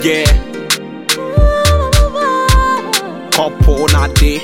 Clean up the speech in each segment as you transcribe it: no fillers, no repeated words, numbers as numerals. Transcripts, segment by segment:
Yeah. Couple not day.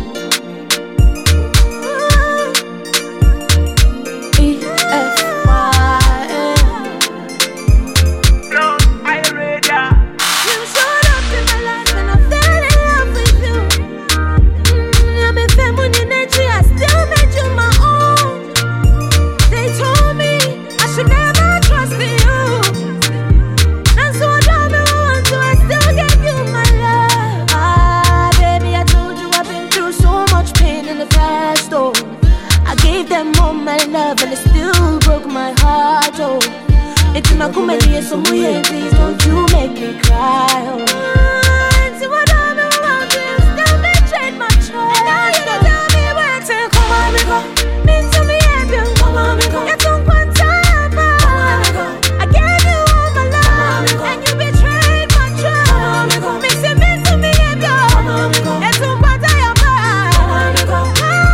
Love and it still broke my heart, oh. It's in my comedy, so please don't you make me cry, oh. See what I'm about to still betrayed my trust. And now you don't tell me where to come on, me go. Mean to me, you come on, me go. It's on one time, I gave you all my love, and you betrayed my trust. Come on, me go. Mix it mean to me, you come on, me go. It's on one time, come on, me go.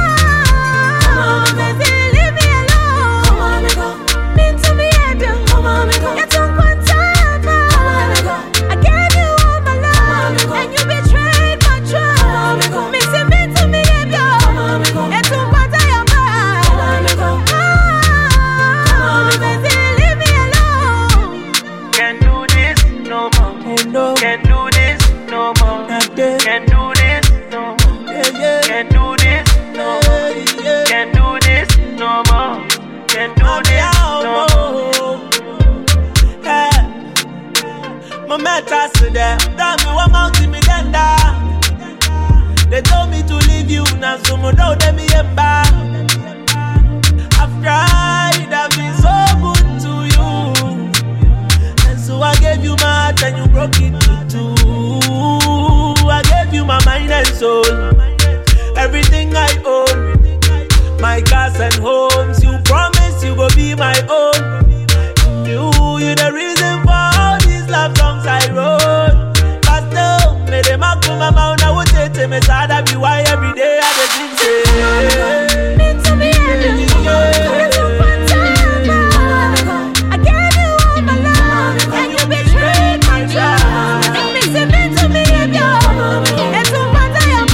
They told me to leave you, now so much now they me embark. I've tried, I've been so good to you, and so I gave you my heart and you broke it in two. I gave you my mind and soul, everything I own, my cars and homes. You promised you go be my own. You the reason for all these love songs I wrote. They mark for my mouth, I would say to me, sad, I be why every day I just sing. Mean to me, it's a fun time. I gave you all my love, and you betrayed my trust. It makes it mean to me, it's a fun time.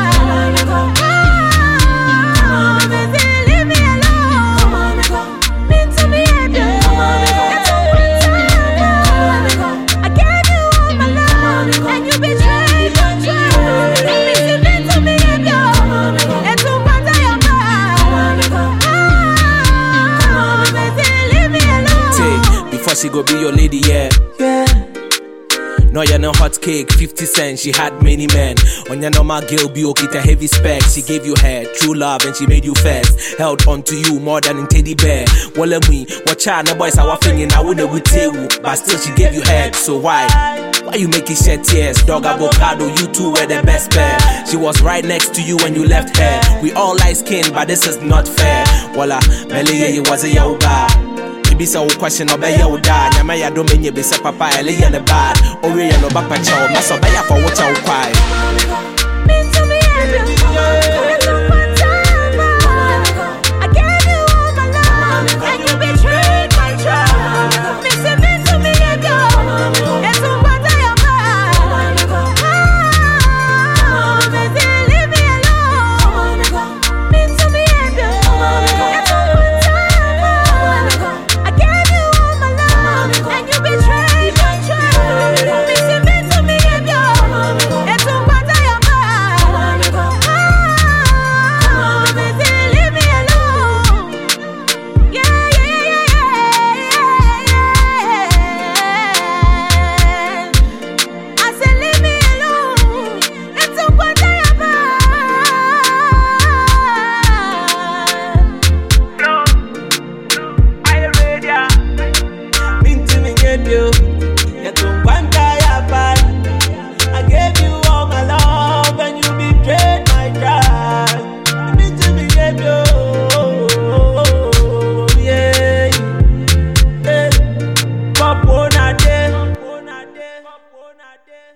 Leave me alone. Mean to me, it's a fun time. I gave you all my love, and you betrayed. Before she go be your lady, yeah. No, you're no hot cake, 50 cents, she had many men. On your normal girl, be okay to heavy spec. She gave you her true love and she made you first. Held on to you more than in teddy bear. Well, me, watch out, no boys are thinking I wouldn't with you. But still she gave you head, so why you making shed tears? Dog avocado, you two were the best pair. She was right next to you when you left her. We all light skin, but this is not fair. Voila, Melia, it was a yoga. Bisa question obey your dad. Nyama ya do menye bisa papa ele ye ne bad. Ori ye no ba pa cha o maso ba ya for what I cry. Mean to me,